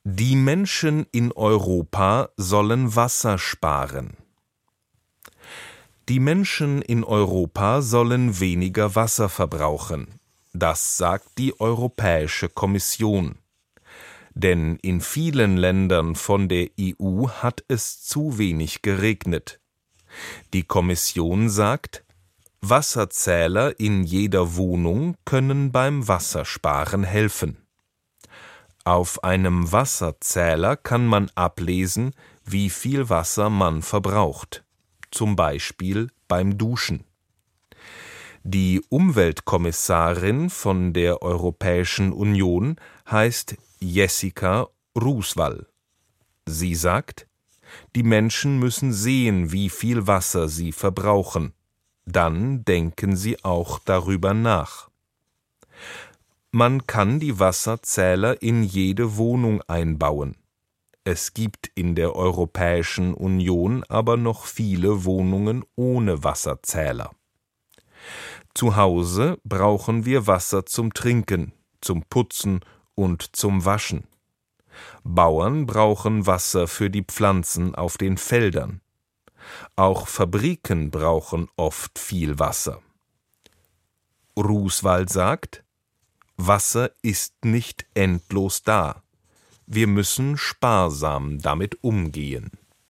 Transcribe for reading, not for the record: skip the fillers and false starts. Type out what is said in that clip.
Die Menschen in Europa sollen Wasser sparen. Die Menschen in Europa sollen weniger Wasser verbrauchen. Das sagt die Europäische Kommission. Denn in vielen Ländern von der EU hat es zu wenig geregnet. Die Kommission sagt, Wasserzähler in jeder Wohnung können beim Wassersparen helfen. Auf einem Wasserzähler kann man ablesen, wie viel Wasser man verbraucht, zum Beispiel beim Duschen. Die Umweltkommissarin von der Europäischen Union heißt Jessica Roosevelt. Sie sagt, die Menschen müssen sehen, wie viel Wasser sie verbrauchen. Dann denken sie auch darüber nach. Man kann die Wasserzähler in jede Wohnung einbauen. Es gibt in der Europäischen Union aber noch viele Wohnungen ohne Wasserzähler. Zu Hause brauchen wir Wasser zum Trinken, zum Putzen und zum Waschen. Bauern brauchen Wasser für die Pflanzen auf den Feldern. Auch Fabriken brauchen oft viel Wasser. Roosevelt sagt, Wasser ist nicht endlos da. Wir müssen sparsam damit umgehen.